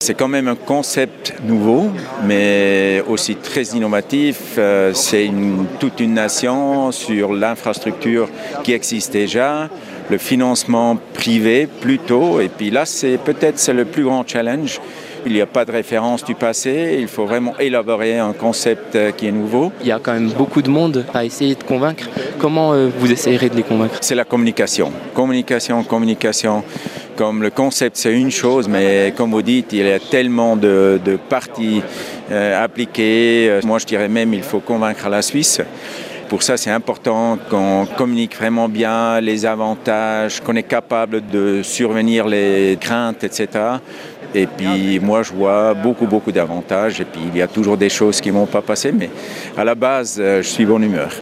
C'est quand même un concept nouveau, mais aussi très innovatif. C'est toute une nation sur l'infrastructure qui existe déjà, le financement privé plutôt. Et puis là, c'est le plus grand challenge. Il n'y a pas de référence du passé, il faut vraiment élaborer un concept qui est nouveau. Il y a quand même beaucoup de monde à essayer de convaincre. Comment vous essayerez de les convaincre? C'est la communication. Communication. Comme le concept, c'est une chose, mais comme vous dites, il y a tellement de parties appliquées. Moi, je dirais même qu'il faut convaincre la Suisse. Pour ça, c'est important qu'on communique vraiment bien les avantages, qu'on est capable de survenir les craintes, etc. Et puis, moi, je vois beaucoup d'avantages. Et puis, il y a toujours des choses qui ne vont pas passer, mais à la base, je suis bonne humeur.